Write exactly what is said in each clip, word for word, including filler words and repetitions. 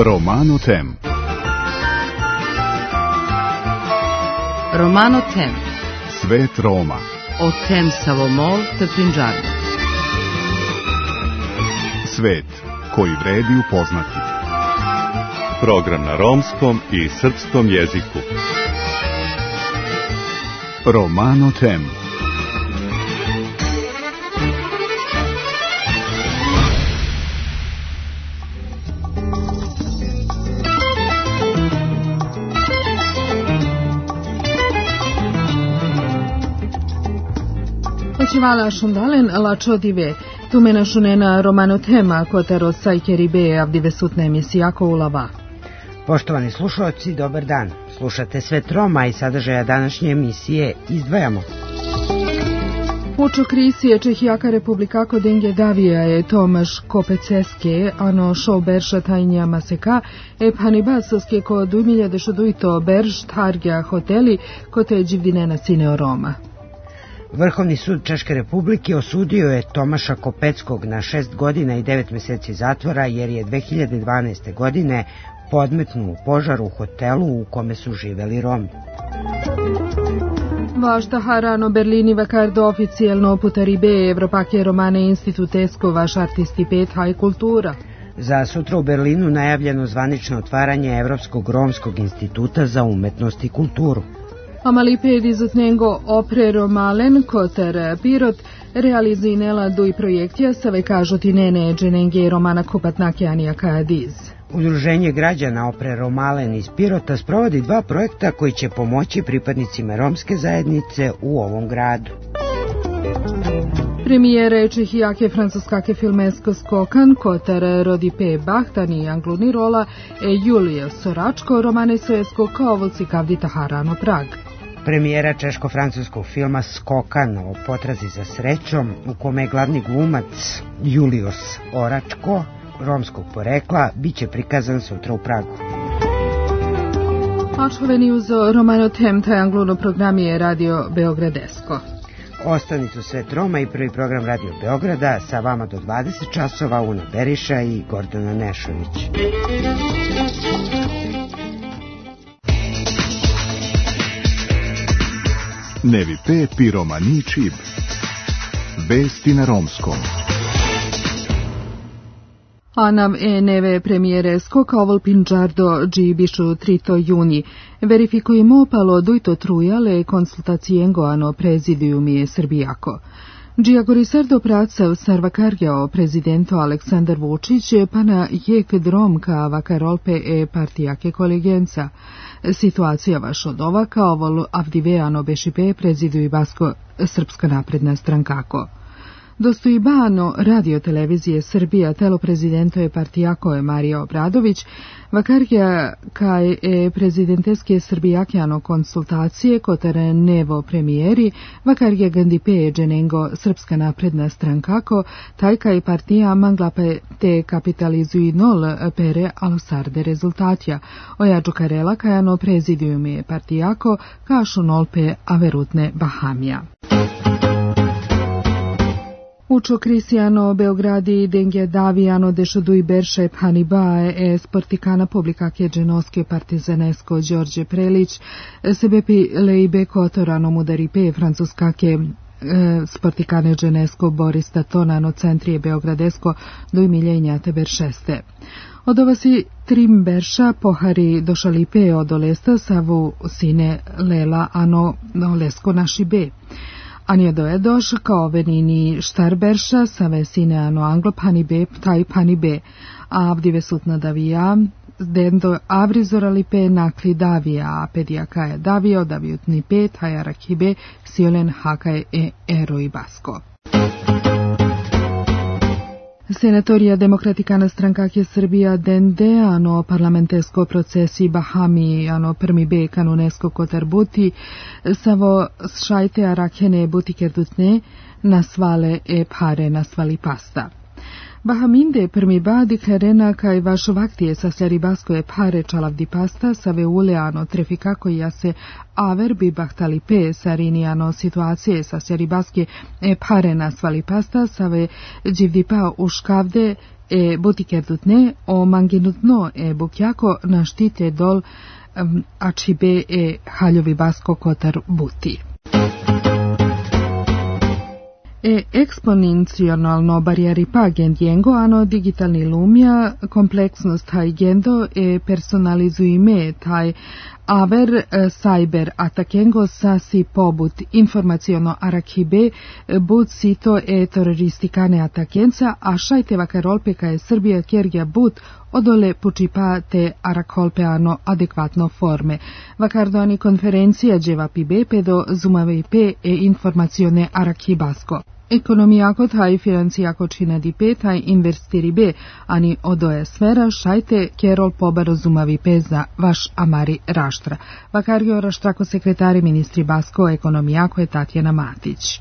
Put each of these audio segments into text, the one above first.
Romano Tem. Romano Tem. Svet Roma. O Tem Savomol te Pinđarno. Svet koji vredi upoznati. Program na romskom i srpskom jeziku. Romano Tem. Vala Shundalen lačodive, tumena šunena Romano Tema, kotero sajkeri be avdivesutna emisija Koulava. Poštovani slušalci, dobar dan. Slušate Svet Roma i sadržaja današnje emisije izdvajamo. Učo krisije Čehijaka republikako denge davija je Tomaš Kopeceske, ano šo berša tajnja maseka, e panibasoske ko dujmilja dešuduito berž targja hoteli, kote je dživdinena sineo Roma. Vrhovni sud Češke republike osudio je Tomaša Kopeckog na šest godina i devet meseci zatvora jer je dve hiljade dvanaeste. godine podmetnuo požar u hotelu u kome su živeli Romi. Vašta harano Berlini vakardo oficijelno putaribe Evropake Romane institutesko vaš artistipet haj kultura. Za sutra u Berlinu najavljeno zvanično otvaranje Evropskog romskog instituta za umetnost i kulturu. Amaliped izutnengo oprero malen koter pirot realizinela duj projektija save kažoti nene dženenge romana kopatnakjanija kadiz. Udruženje građana Oprero Malen iz Pirota sprovodi dva projekta koji će pomoći pripadnicima romske zajednice u ovom gradu. Premijere Čehijake francuskake filmesko skokan koter rodi pe bahtani angluni rola e Julije Soračko romane sojesko kaovolci kavdita harano Prag. Premijera češko-francuskog filma Skokan o potrazi za srećom, u kome je glavni glumac Julius Oračko, romskog porekla, bit će prikazan sutra u Pragu. Ačhoveni uz Romano Tem, taj angluno program je Radio Beogradesko. Ostanite u Svet Roma i prvi program Radio Beograda, sa vama do dvadeset časova Una Beriša i Gordana Nešović. Nevi pe pi romani čib. Vesti na romskom. Anav e neve premijere skoka ovol Pinđardo džibišu trito juni. Verifikujemo palo dujto trujale konsultacijengo ano prezidijumi Srbijako. Džiagorisardo pracav sarvakarjao prezidento Aleksandar Vučić pa na jek drom ka vakarolpe e partijake kolegenca. Situacija vaš od ova kao ovol avdiveano bešipe prezidu i Basko Srpska napredna strankako. Dostojbano radio televizije Srbija telo prezidento je partijako je Marija Obradović, vakarja kaj je prezidenteske srbijakjano konsultacije kotere nevo premijeri, vakarja gandipe dženengo Srpska napredna strankako, taj kaj partija manglape te kapitalizuji nol pere alosarde rezultatja. Ojađu karela kajano prezidijum je partijako kašu nolpe averutne Bahamija. Učo Krisijano Beogradi denge davijano dešuduj berše panibae e sportikana publikake dženoske partizanesko Đorđe Prelić sebepi lejbe kotorano mudaripe francuskake sportikane dženesko Borista Tonano centrije Beogradesko duj miljenjate beršeste. Od ova si trim berša pohari došalipe od olesta savu sine lela ano olesko naši be. Anja dojedoš kao venini štarberša sa vesine ano anglo panibe, taj panibe, a avdive sutna davija, dendo avrizoralipe nakli davija, a pedijaka je davio, davijutni pe, taj arakibe, siolen hakaj e eroj basko. Senatorija Demokratikana strankake Srbija dende ano parlamentesko procesi Bahami ano prmi be kanunesko kotarbuti savo šajte arakene butikerdutne nasvale e pare nasvali pasta. Bahaminde permiba diklerena kai vaš vaktie sa sljaribaskoje pare čalavdi pasta sa veuleano trefikako ja se averbi bahtali pe sariniano situacije sa sljaribaske e pare nasvali pasta sa ve dživdipa uškavde e butikerdutne o manginutno e bukjako na štite dol um, ačibe e haljovi basko kotar buti. E eksponencijalno barijeri pa gendiengo ano digitalni lumja kompleksnost taj gendo e personalizuime taj aver cyber atakengo sasi pobut informaciono arakibe but sito e teroristikane atakenca a šajte vakarolpeka je Srbija kergja but odole pučipa te arakolpeano adekvatno forme. Vakardoni konferencija dževa pibe pedo zumave ipe e informacione arakibasko. Ekonomijako taj financijako čina di pe taj investiri be, ani odoje sfera šajte kerol pobaro zumavi pe za vaš amari raštra. Vakargio raštrako sekretari ministri basko ekonomijako je Tatjana Matić.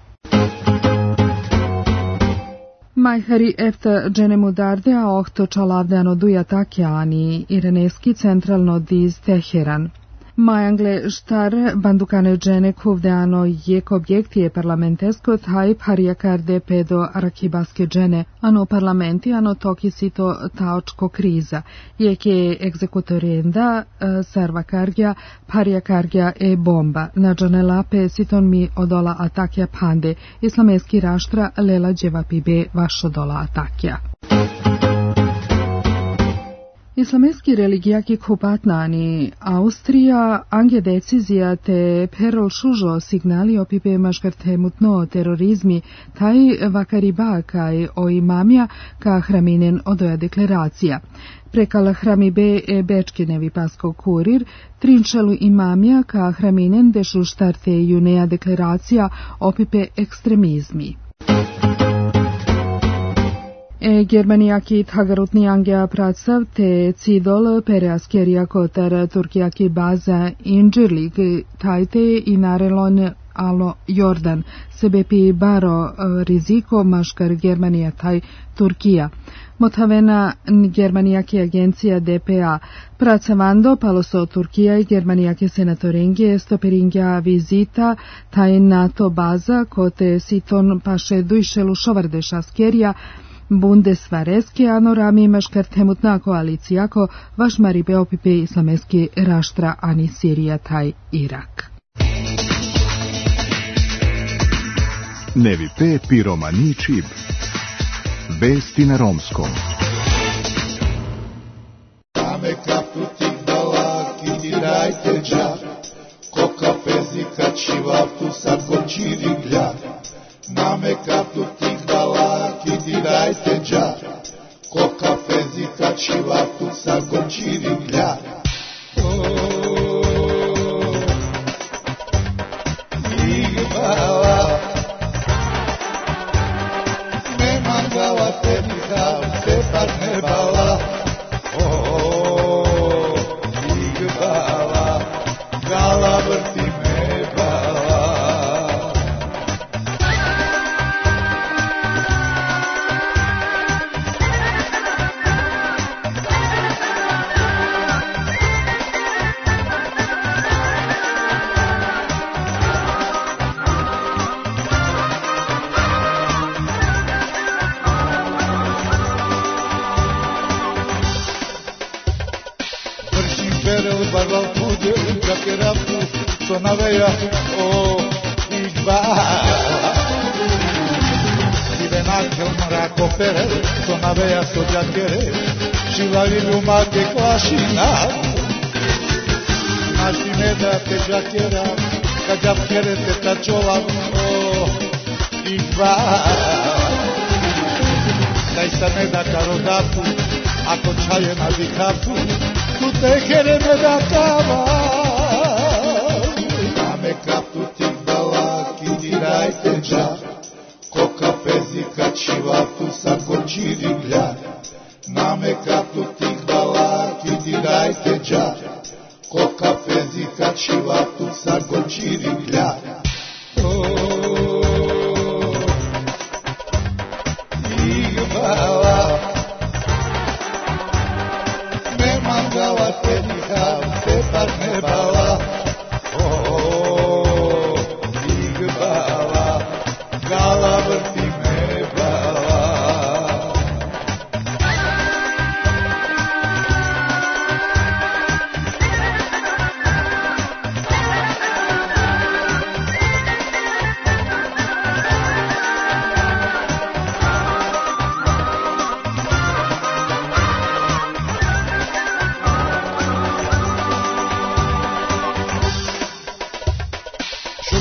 Majhari efta dženemu darde, a ohto čalavdeano duja takjani ireneski centralno diz Teheran. Majangle štar bandukane džene kuvdeano jek objektije parlamentesko taj parijakarde pedo arakibaske džene, ano parlamenti ano toki sito taočko kriza, jeke egzekutorienda sarvakargja parijakargja e bomba, na džane lape siton mi odola atakja pande, islameski raštra lela dževa pibe vaš odola atakja. Islameski religijaki kupatnani Austrija ange decizija te perol šužo signali opipe maškartemutno terorizmi taj vakariba kaj o imamja ka hraminen odoja deklaracija. Prekala hramibe e bečkinevi pasko kurir, trinčelu imamja ka hraminen dešu štarte juneja deklaracija opipe ekstremizmi. E Germanijaki tagarutni angea pracav te cidol pereaskeria kotar Turkijaki baza inđirlik tajte i narelon alo Jordan sebepi baro riziko maškar Germanija taj Turkija. Motavena Germanijaki agencija D P A pracavando paloso Turkija i Germanijaki senatoringe stoperingja vizita taj NATO baza kote siton paše dujšelu šovardeša skerija Bundesvareske anorami maškartemutna koalicijako vaš maribe opipe islameski raštra ani Sirija taj Irak. Nevi pe piromani čib. Vesti na romskom. Dame kaputi dalaki dirajte dža, koka pezika čivavtu sa kočiri glja. Name kaputi dalaki dirajte dža, koka pezika čivavtu sa kočiri glja. Igvala me mangala te niham se par ne bala. Igvala gala vrti me bala. Barral pude, jakerapu, sonaveja, o, igvala. Iben angel mrako pere, sonaveja so jakere, šivavi lumake klašina. Naši me da te jakera, kad jakere te tačola, o, igvala. Daj sa me da karodapu, ako čaje na dikapu, tu tehere me da kava. Dame kapu ti balaki dirajte dža, koka pezika čivatu sa kočiri glja. Name kapu ti balaki dirajte dža, koka pezika čivatu sa kočiri glja. Igvala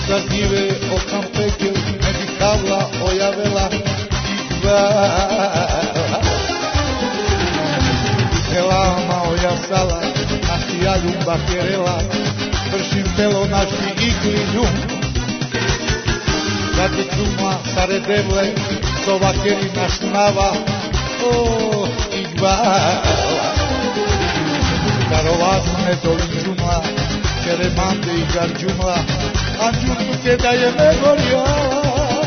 sa njive okam pekel, ne bi kavla ojavela i gvala. Elama ojasala, naši ljumba kerela, vršim belo naši igli ljum. Zato čuma sare devle, sova keri naš nava, oh, i gvala. Karovasne doli džumla, kere mande i gar džumla, a džumlu se da je me gorjala.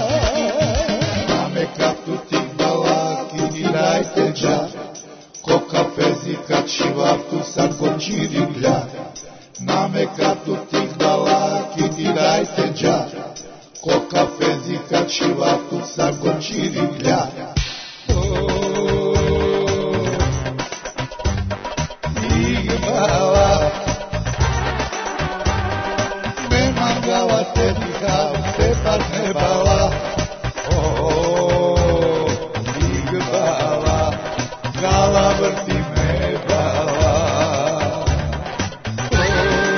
Mame kaptu ti gvala, ki dirajte dža, ko kafezi kad šivaftu sad gočiri glja. Mame kaptu ti gvala, ki dirajte dža, ko kafezi kad šivaftu sad gočiri glja. Bala, oh, ig bala, gala vrti me bala, oh,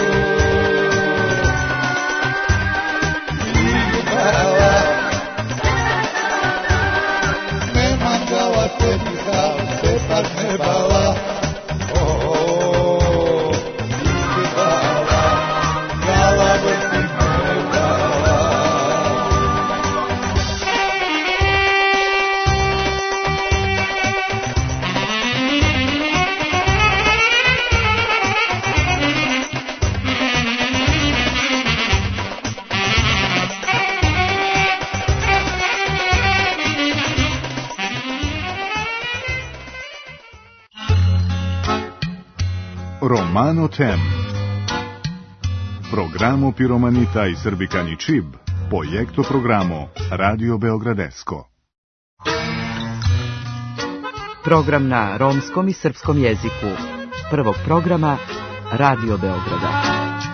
ig bala, me mangala te diha, te par me bala, oh, ig bala, gala vrti me bala. Romano Tem. Programo Piromanita i Srbikani Čib, projekto programo Radio Beogradesko. Program na romskom i srpskom jeziku. Prvog programa Radio Beograda.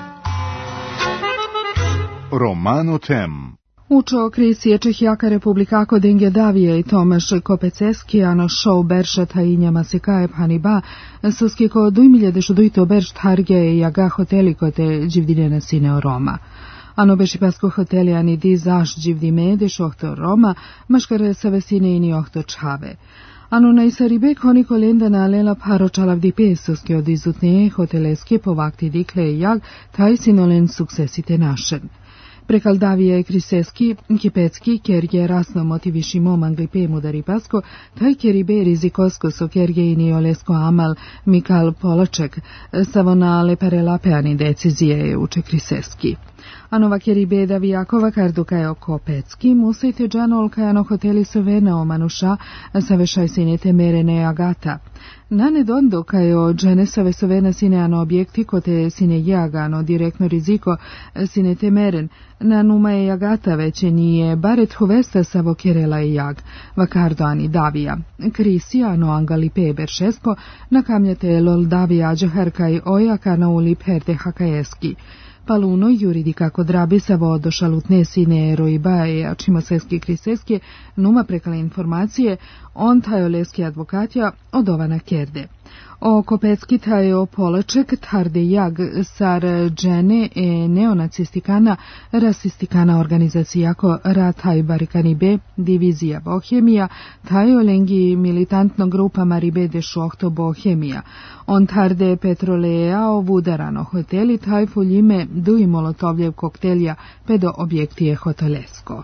Romano Tem. Učo Krisije Čehjaka Republikako Dengedavije i Tomaš Kopeceski, ano šou Beršata i njama se kaje Haniba, suskiko dujmiljadeš dujto Beršt Harge i jaga hoteliko te dživdiljena sine Roma. Ano beši pasko hoteli ani di zaš dživdi medeš ohto Roma, maškare sa vesine ini ohto čave. Ano na isaribe koniko lenda na lela paro čalavdi pesoski od izutne hoteleske povakti dikle i jag, taj sinolen suksesite našen. Prekaldavije Kriseski, Kipecki, kerje rasno motivišimo manglipe mudaripasko, taj keribe rizikosko so kerje ini olesko amal Mikal Polaček, savonale parelapeani decizije uče Kriseski. Anova keribe da vijakova kardukajo Kopecki, musajte džano olkajano hoteli sovena o manuša, savešaj sinete merene agata. Nane dondo kajo dženesove sovena sine ano objekti kote sine jagano direktno riziko sine temeren, na numa je jagata veće nije baret huvesta savo kerela i jag, vakardo ani davija. Krisi ano angalipe beršesko, na kamljate lol davija džaharkaj ojaka na ulip herde hakajeski. Paluno juridika kod rabi sa vodo šalutne sine Rojbaje, a čima seski kriseski, numa prekala informacije, on tajoleski advokatja od ovana kerde. O Kopecki tajo Polaček tarde jag sar džene e neonacistikana rasistikana organizacija ko rataj barikani be divizija Bohemija tajo lengi militantno grupa maribe de šohto Bohemija. On tarde petroleja ovudarano hoteli taj fuljime duj molotovljev koktelja pedo objektije hotelesko.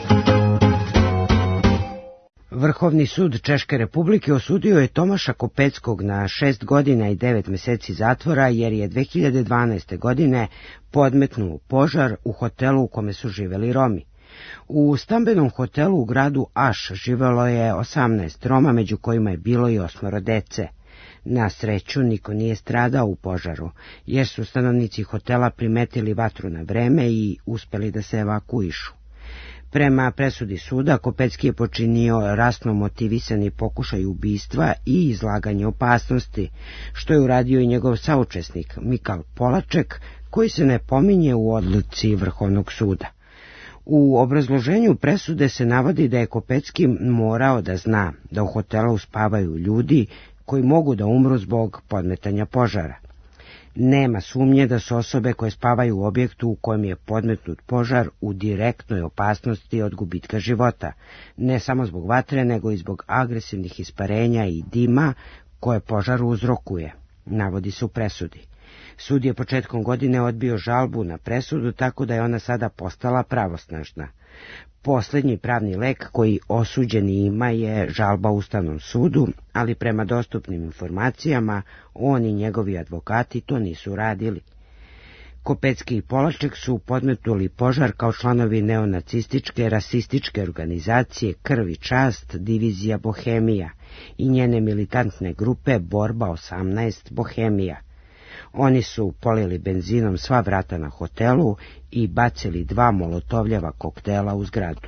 Vrhovni sud Češke Republike osudio je Tomaša Kopeckog na šest godina i devet meseci zatvora jer je dve hiljade dvanaeste. godine podmetnuo požar u hotelu u kome su živeli Romi. U stambenom hotelu u gradu Aš živelo je osamnaest Roma, među kojima je bilo i osmoro dece. Na sreću niko nije stradao u požaru, jer su stanovnici hotela primetili vatru na vreme i uspeli da se evakuišu. Prema presudi suda, Kopecki je počinio rasno motivisani pokušaj ubistva i izlaganje opasnosti, što je uradio i njegov saučesnik Mikal Polaček, koji se ne pominje u odluci Vrhovnog suda. U obrazloženju presude se navodi da je Kopecki morao da zna da u hotelu spavaju ljudi koji mogu da umru zbog podmetanja požara. Nema sumnje da su osobe koje spavaju u objektu u kojem je podmetnut požar u direktnoj opasnosti od gubitka života, ne samo zbog vatre, nego i zbog agresivnih isparenja i dima koje požar uzrokuje, navodi se u presudi. Sud je početkom godine odbio žalbu na presudu, tako da je ona sada postala pravosnažna. Poslednji pravni lek koji osuđeni ima je žalba Ustavnom sudu, ali prema dostupnim informacijama on i njegovi advokati to nisu radili. Kopecki i Polaček su podmetnuli požar kao članovi neonacističke, rasističke organizacije Krv i čast, divizija Bohemija i njene militantne grupe Borba osamnaest Bohemija. Oni su polili benzinom sva vrata na hotelu i bacili dva molotovljeva koktela u zgradu.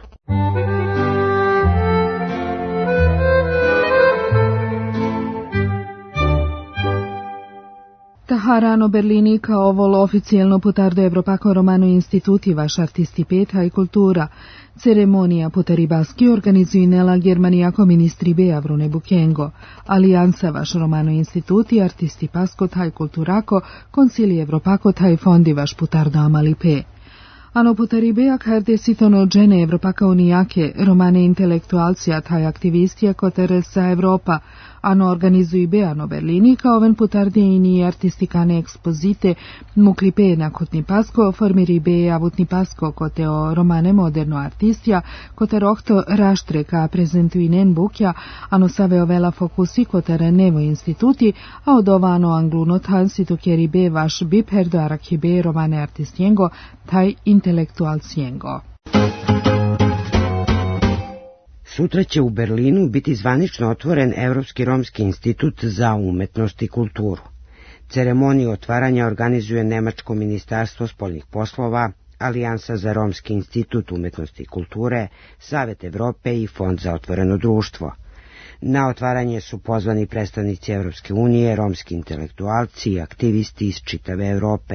Taharano Berlini kao volo oficijelno putardo Evropako Romano Instituti vaš artisti peta i kultura. Ceremonija putaribaski organizuje nela Germanijako ministri Bea Vrune Bukengo. Aliansa vaš Romano Instituti artisti pasko taj kulturako koncili Evropako taj fondi vaš putardo Amalipe. Ano putaribea karte sitono džene Evropaka unijake, romane intelektualcija taj aktivistija kotere sa Evropa, ano organizuju beano Berlini kao ven putardijini i artistikane ekspozite muklipe na kotni pasko, formiri beja vutni pasko kote o romane moderno artistija, kote rohto raštre ka prezentuinen bukja, ano save ovela fokusi kotere nevo instituti, a odovano angluno tansitu kjeri be vaš bipherdo arakibe romane artistijengo, taj intelektualcijengo. Sutra će u Berlinu biti zvanično otvoren Evropski romski institut za umetnost i kulturu. Ceremoniju otvaranja organizuje Nemačko ministarstvo spoljnih poslova, Alijansa za romski institut umetnosti i kulture, Savet Evrope i Fond za otvoreno društvo. Na otvaranje su pozvani predstavnici Evropske unije, romski intelektualci i aktivisti iz čitave Evrope.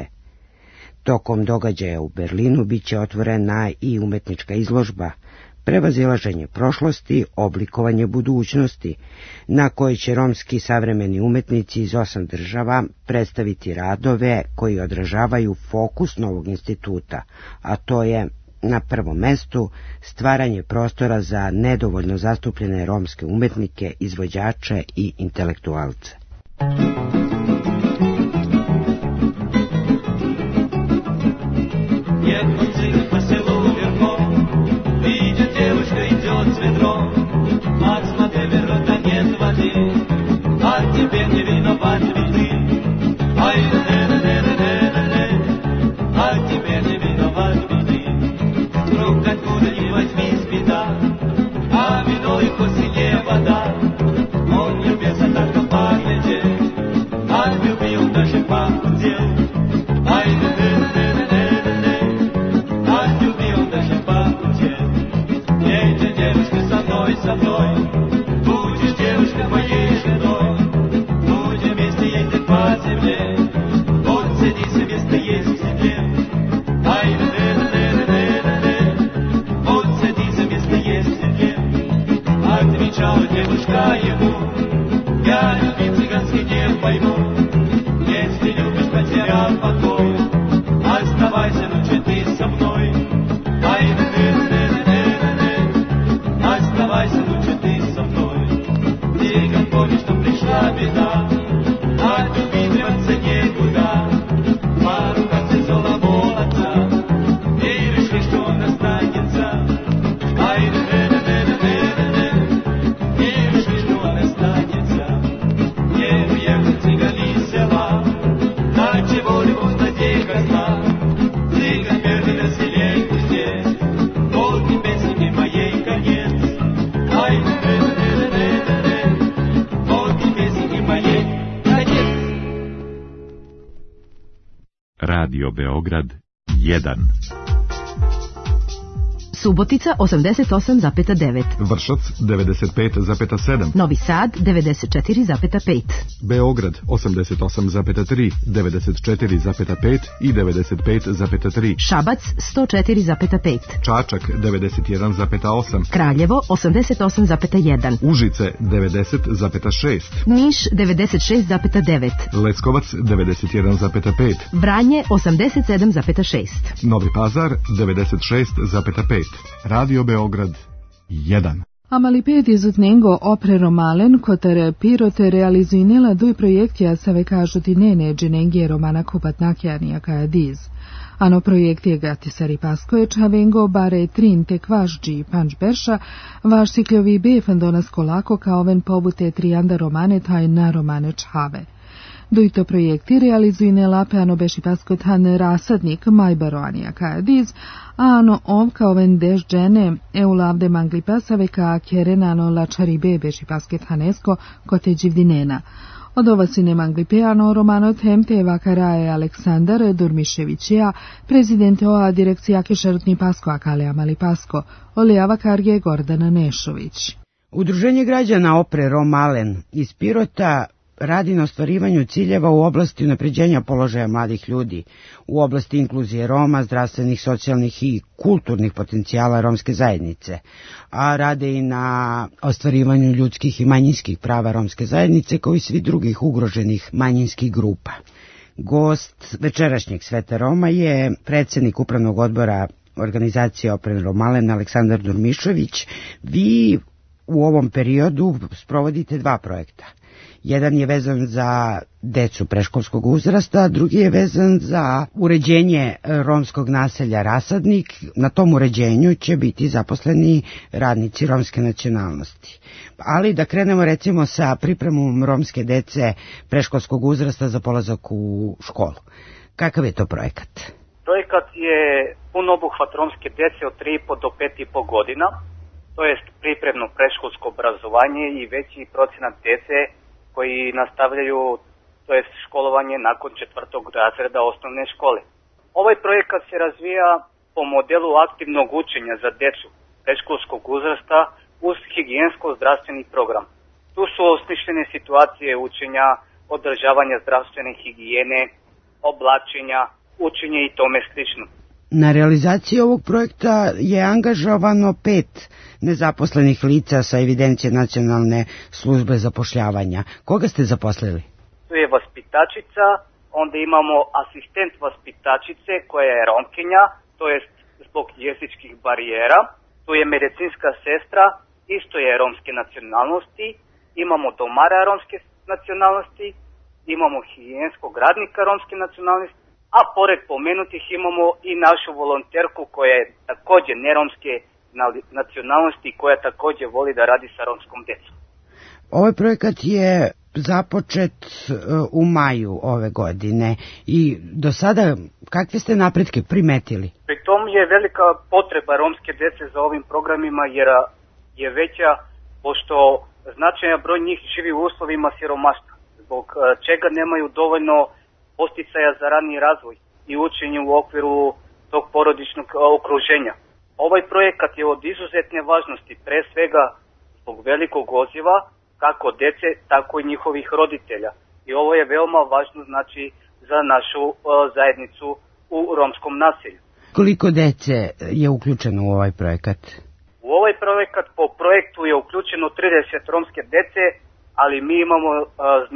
Tokom događaja u Berlinu biće otvorena i umetnička izložba Prevazilaženje prošlosti, oblikovanje budućnosti, na kojoj će romski savremeni umetnici iz osam država predstaviti radove koji odražavaju fokus novog instituta, a to je na prvom mestu stvaranje prostora za nedovoljno zastupljene romske umetnike, izvođače i intelektualce. Radio Beograd jedan. Subotica osamdeset osam zarez devet, Vršac devedeset pet zarez sedam, Novi Sad devedeset četiri zarez pet, Beograd osamdeset osam zarez tri, devedeset četiri zarez pet i devedeset pet zarez tri, Šabac sto četiri zarez pet, Čačak devedeset jedan zarez osam, Kraljevo osamdeset osam zarez jedan, Užice devedeset zarez šest, Niš devedeset šest zarez devet, Leskovac devedeset jedan zarez pet, Vranje osamdeset sedam zarez šest. Novi Pazar devedeset šest zarez pet, Radio Beograd jedan. A malipet izutnengo oprero malen, kotere pirote realizinela dui projektija save kažuti nene dženengije romana kupatnakjanija kaja diz. Ano projektije gati sari paskoje čavengo bare trin te kvažđi panč berša, vaš sikljovi befen donas kolako kao ven pobute trijanda romane taj na romane čave. Dujto projekti realizujne lape ano beši paskot han rasadnik majbaroanija kaja diz, a ano ov kao ven dež džene eu lavde mangli pasave ka kerenano lačari be beši pasket hanesko kote dživdinena. Od ova sine mangli peano romano temte vakaraje Aleksandar Durmiševićija, prezidente oa direkcija kešerutni pasko akalea mali pasko, olejava karge Gordana Nešović. Udruženje građana Opre Romalen iz Pirota radi na ostvarivanju ciljeva u oblasti unapređenja položaja mladih ljudi, u oblasti inkluzije Roma, zdravstvenih, socijalnih i kulturnih potencijala romske zajednice, a rade i na ostvarivanju ljudskih i manjinskih prava romske zajednice kao i svi drugih ugroženih manjinskih grupa. Gost večerašnjeg Sveta Roma je predsjednik upravnog odbora organizacije Opre Romalen Aleksandar Durmišević. Vi u ovom periodu sprovodite dva projekta. Jedan je vezan za decu preškolskog uzrasta, drugi je vezan za uređenje romskog naselja Rasadnik. Na tom uređenju će biti zaposleni radnici romske nacionalnosti. Ali da krenemo recimo sa pripremom romske dece preškolskog uzrasta za polazak u školu. Kakav je to projekat? Projekat je pun obuhvat romske dece od tri i po do pet i po godina, to jest pripremno preškolsko obrazovanje i veći procenat dece koji nastavljaju, to jest školovanje nakon četvrtog razreda osnovne škole. Ovaj projekat se razvija po modelu aktivnog učenja za decu predškolskog uzrasta uz higijensko-zdravstveni program. Tu su osmišljene situacije učenja, održavanja zdravstvene higijene, oblačenja, učenje i tome slično. Na realizaciji ovog projekta je angažovano pet nezaposlenih lica sa evidencije Nacionalne službe zapošljavanja. Koga ste zaposlili? Tu je vaspitačica, onda imamo asistent vaspitačice koja je Romkinja, to jest zbog jezičkih barijera. Tu je medicinska sestra, isto je romske nacionalnosti. Imamo domara romske nacionalnosti, imamo higijenskog radnika romske nacionalnosti, a pored pomenutih imamo i našu volonterku koja je također neromske nacionalnosti i koja također voli da radi sa romskom decom. Ovaj projekat je započet u maju ove godine i do sada kakve ste napretke primetili? Pri tom je velika potreba romske dece za ovim programima jer je veća pošto značajan broj njih živi u uslovima siromaštva, zbog čega nemaju dovoljno posticaja za raniji razvoj i učenje u okviru tog porodičnog okruženja. Ovaj projekat je od izuzetne važnosti, pre svega zbog velikog odziva kako dece, tako i njihovih roditelja. I ovo je veoma važno znači za našu uh, zajednicu u romskom naselju. Koliko dece je uključeno u ovaj projekat? U ovaj projekat po projektu je uključeno trideset romske dece, ali mi imamo uh,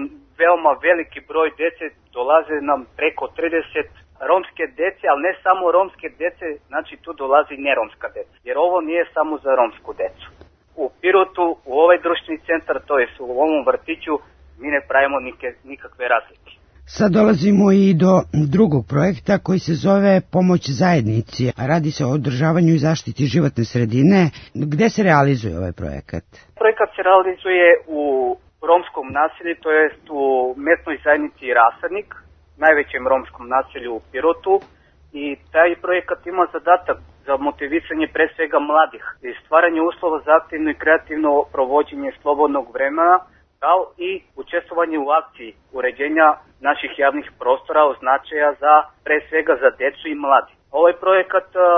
veoma veliki broj dece, dolaze nam preko trideset romske dece, ali ne samo romske dece, znači tu dolazi neromska deca, jer ovo nije samo za romsku decu. U Pirotu, u ovaj društveni centar, to je u ovom vrtiću, mi ne pravimo nike, nikakve razlike. Sad dolazimo i do drugog projekta koji se zove Pomoć zajednici. Radi se o održavanju i zaštiti životne sredine. Gde se realizuje ovaj projekat? Projekat se realizuje u romskom naselju, to jest u mesnoj zajednici Rasadnik, najvećem romskom naselju u Pirotu, i taj projekat ima zadatak za motivisanje pre svega mladih i stvaranje uslova za aktivno i kreativno provođenje slobodnog vremena, kao i učestvovanje u akciji uređenja naših javnih prostora od značaja za pre svega za decu i mladi. Ovaj projekat pod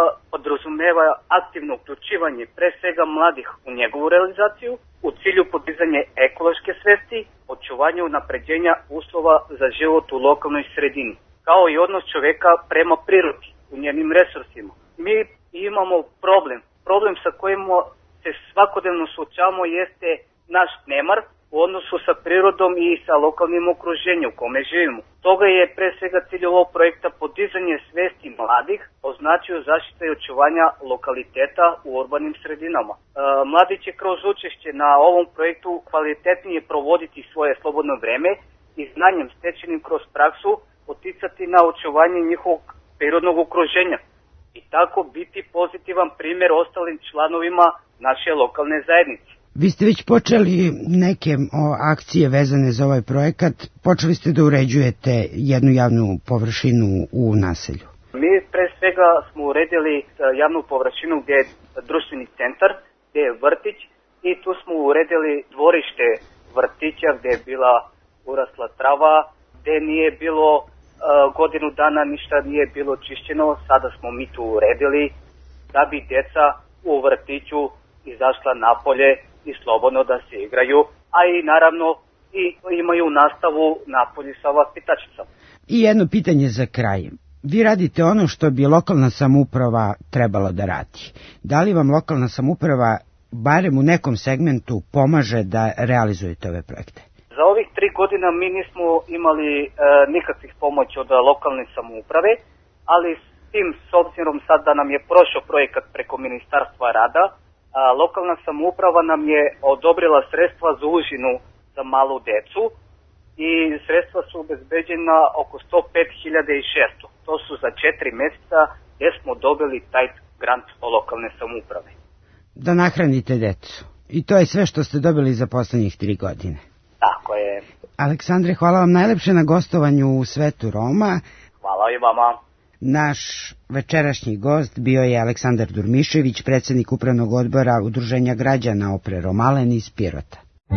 podrazumeva aktivno uključivanje pre svega mladih u njegovu realizaciju u cilju podizanja ekološke svesti, očuvanja i unapređenja uslova za život u lokalnoj sredini, kao i odnos čoveka prema prirodi u njenim resursima. Mi imamo problem. Problem sa kojim se svakodnevno suočavamo jeste naš nemar u odnosu sa prirodom i sa lokalnim okruženjem u kome živimo. Toga je pre svega cilj ovog projekta podizanje svesti mladih o značaju zaštite i očuvanja lokaliteta u urbanim sredinama. E, mladi će kroz učešće na ovom projektu kvalitetnije provoditi svoje slobodno vreme i znanjem stečenim kroz praksu poticati na očuvanje njihovog prirodnog okruženja i tako biti pozitivan primjer ostalim članovima naše lokalne zajednice. Vi ste već počeli neke o, akcije vezane za ovaj projekat, počeli ste da uređujete jednu javnu površinu u naselju. Mi pre svega smo uredili javnu površinu gdje je društveni centar, gdje je vrtić i tu smo uredili dvorište vrtića gdje je bila urasla trava, gdje nije bilo uh, godinu dana ništa nije bilo čišćeno, sada smo mi tu uredili da bi djeca u vrtiću izašla napolje i slobodno da se igraju, a i naravno i imaju nastavu napolje sa vaspitačicom. I jedno pitanje za kraj. Vi radite ono što bi lokalna samouprava trebala da radi. Da li vam lokalna samouprava barem u nekom segmentu pomaže da realizujete ove projekte? Za ovih tri godina mi nismo imali e, nikakvih pomoći od lokalne samouprave, ali s tim, s obzirom sad da nam je prošao projekat preko Ministarstva rada, a, lokalna samouprava nam je odobrila sredstva za užinu za malu decu i sredstva su obezbeđena oko sto pet hiljada šesto. To su za četiri mjeseca gdje smo dobili taj grant o lokalne samouprave. Da nahranite decu. I to je sve što ste dobili za poslednjih tri godine. Tako je. Aleksandre, hvala vam najlepše na gostovanju u Svetu Roma. Hvala i vama. Naš večerašnji gost bio je Aleksandar Durmišević, predsjednik upravnog odbora Udruženja građana Opre Romalen iz Pirota.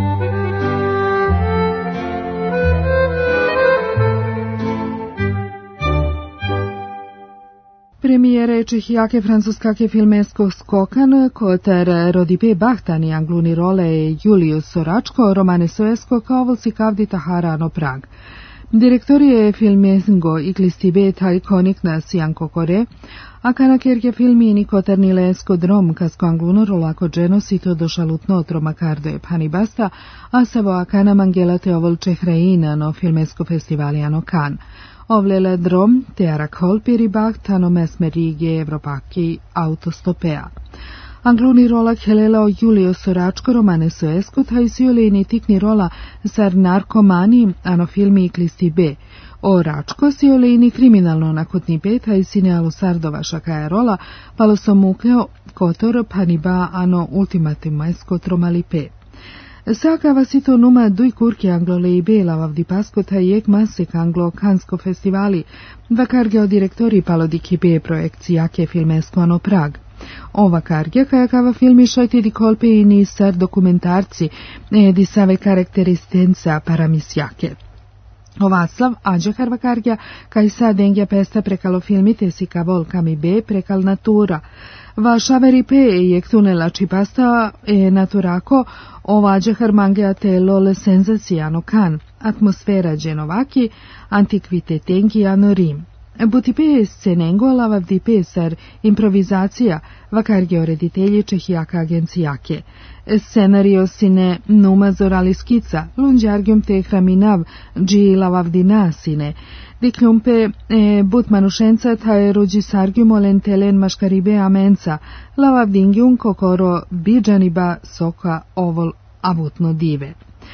Premijere čehijake francuskake filmesko skokan, koter Rodipe Bahtani angluni role Julius Soračko, Romane Soesko kao volci kavdita Harano Prag. Direktorije filmengo iklistibe taj konikna Sijanko Kore, a kanakerke filmini koterni esko drom kasko angluno rolako dženosito došalutno tromakardo je panibasta, a savo akana mangelate ovol čehreina no filmesko festivaliano kan. Ovlele drom te arakol piribak tano mesmerige evropaki autostopea. Angluni rola helelao Julio Soračko, Romane Soesko, taj siolini tikni rola sar narkomani, ano filmi iklisti B. O Račko siolini kriminalno nakotni B, taj sinealu Sardova šakaja rola, palo somukeo kotor paniba ano ultimatimajsko tromali P. Saka vasito numa dui kurki anglole i bela vavdi pasko taj jek masek anglo-kansko festivali, vakarge o direktori palo di kipe projekcijake filmesko ano Prag. Ova kargja kajakava filmi šojti di kolpe i nisar dokumentarci e di save karakteristenca paramisjake. Ovaslav ađa karva kargja kaj sa dengja pesta prekalo filmite si kabol kami be prekal natura. Va šaveri pe jek tunela čipasta e naturako ovađa harmangea te lole senzacijano kan, atmosfera dženovaki, antikvitetenki ano Rim. Butipe scenengo lavavdi pesar improvizacija vakarge reditelji čehijaka agencijake. Scenario sine numa zorali skica, lunđargjom te hraminav dži lavavdi nasine. Diklumpe e, but manušenca taje rođi sargjum olentelen maškaribe amenca, lavavdingjum kokoro bidžaniba soka ovol avutno dive.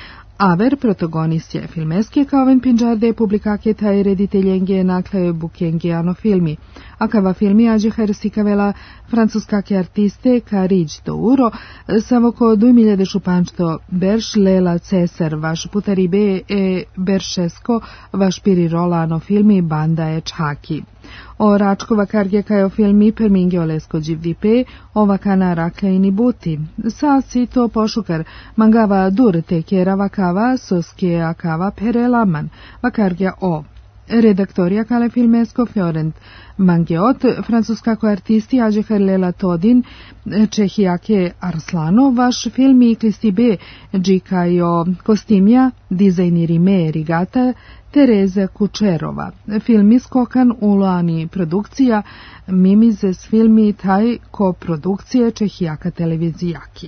Aver protagonist je filmeske kao ven pinđarde publikake taj rediteljenge nakle bukengiano filmi, a kava filmi ađe hersikavela francuskake artiste ka riđ do uro, savoko du miljade šupančto berš lela cesar vaš putaribe e beršesko vaš pirirolano filmi banda je čhaki. O Račkova karge kao filmi perminge olesko dživdipe, ova kana raklejni buti. Sa si to pošukar, mangava dur te kjera vakava, soske akava perelaman, vakarge o. Redaktoria cale filmesco Florent Mangeot, francuskako artisti Ađe Harlela Todin, Čehijake Arslanov, vaš film i Klisti B, Džikajo Kostimja, dizajniri Me Rigata, Tereza Kučerova. Film iskokan u Lani produkcija, Mimizes filmi taj koprodukcije Čehijaka televizijaki.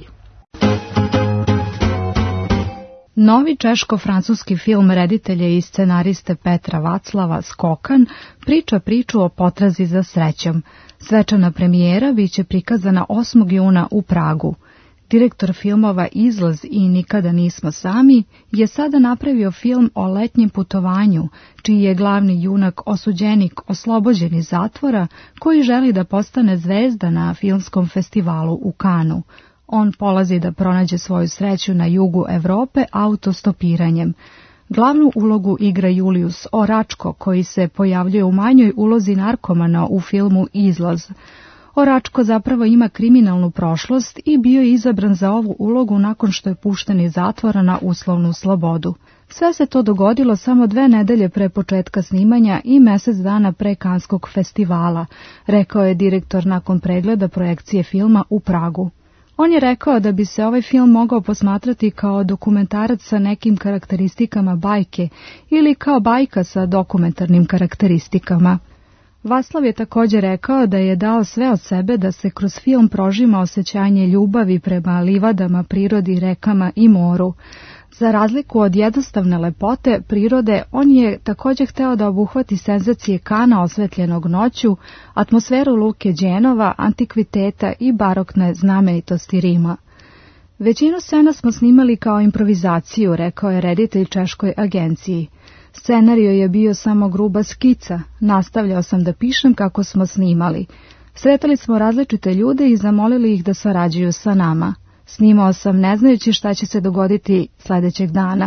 Novi češko-francuski film reditelja i scenariste Petra Vaclava Skokan priča priču o potrazi za srećom. Svečana premijera biće prikazana osmog juna u Pragu. Direktor filmova Izlaz i Nikada nismo sami je sada napravio film o letnjem putovanju, čiji je glavni junak osuđenik oslobođen iz zatvora koji želi da postane zvezda na filmskom festivalu u Kanu. On polazi da pronađe svoju sreću na jugu Evrope autostopiranjem. Glavnu ulogu igra Julius Oračko, koji se pojavljuje u manjoj ulozi narkomana u filmu Izlaz. Oračko zapravo ima kriminalnu prošlost i bio je izabran za ovu ulogu nakon što je pušten iz zatvora na uslovnu slobodu. Sve se to dogodilo samo dve nedelje pre početka snimanja i mesec dana pre Kanskog festivala, rekao je direktor nakon pregleda projekcije filma u Pragu. On je rekao da bi se ovaj film mogao posmatrati kao dokumentarac sa nekim karakteristikama bajke ili kao bajka sa dokumentarnim karakteristikama. Vaslav je također rekao da je dao sve od sebe da se kroz film prožima osjećanje ljubavi prema livadama, prirodi, rekama i moru. Za razliku od jednostavne lepote prirode, on je također hteo da obuhvati senzacije Kana osvetljenog noću, atmosferu luke Đenova, antikviteta i barokne znamenitosti Rima. Većinu scena smo snimali kao improvizaciju, rekao je reditelj češkoj agenciji. Scenario je bio samo gruba skica, nastavljao sam da pišem kako smo snimali. Sretali smo različite ljude i zamolili ih da sarađuju sa nama. Snimao sam ne znajući šta će se dogoditi sljedećeg dana.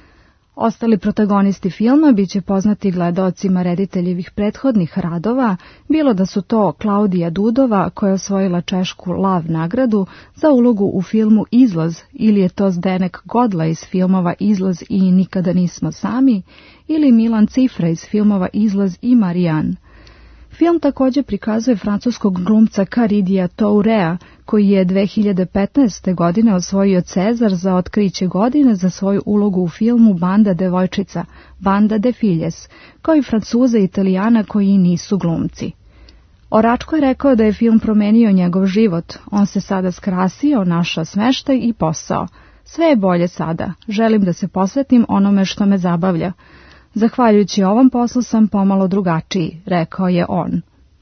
Ostali protagonisti filma bit će poznati gledaocima rediteljevih prethodnih radova, bilo da su to Klaudija Dudova, koja je osvojila češku Lav nagradu za ulogu u filmu Izlaz, ili je to Zdenek Godla iz filmova Izlaz i Nikada nismo sami, ili Milan Cifra iz filmova Izlaz i Marijan. Film također prikazuje francuskog glumca Karidija Tourea, koji je dve hiljade petnaeste. godine osvojio Cezar za otkriće godine za svoju ulogu u filmu Banda devojčica, Banda de Filles, kao i Francuza i Italijana koji nisu glumci. Oračko je rekao da je film promenio njegov život. On se sada skrasio, našao smeštaj i posao. Sve je bolje sada. Želim da se posvetim onome što me zabavlja. Zahvaljujući ovom poslu sam pomalo drugačiji, rekao je on.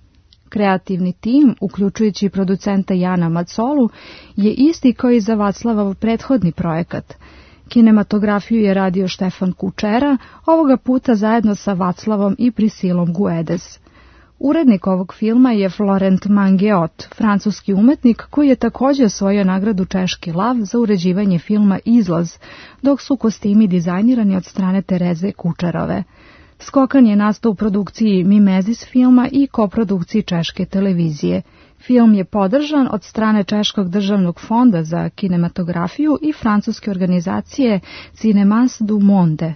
Kreativni tim, uključujući producenta Jana Macolu, je isti kao i za Vaclavov prethodni projekat. Kinematografiju je radio Štefan Kučera, ovoga puta zajedno sa Vaclavom i Prisilom Guedes. Urednik ovog filma je Florent Mangeot, francuski umetnik koji je također osvojio nagradu Češki lav za uređivanje filma Izlaz, dok su kostimi dizajnirani od strane Tereze Kučerove. Skokan je nastao u produkciji Mimezis filma i koprodukciji Češke televizije. Film je podržan od strane Češkog državnog fonda za kinematografiju i francuske organizacije Cinemas du Monde.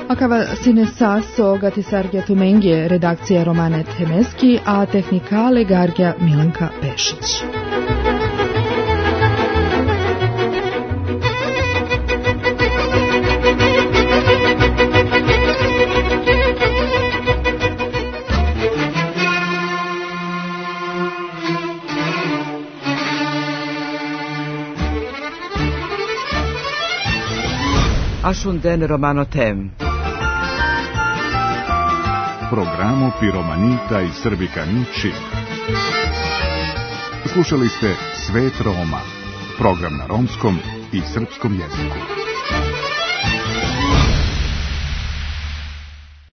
Akava sine saso gatisargja tumengje, redakcija Romane Temeski, a tehnikale gargja Milanka Pešić. Ashunden Romano Tem. Programo Piromanita i Srbikani Čib. Slušali ste Svet Roma, program na romskom i srpskom jeziku.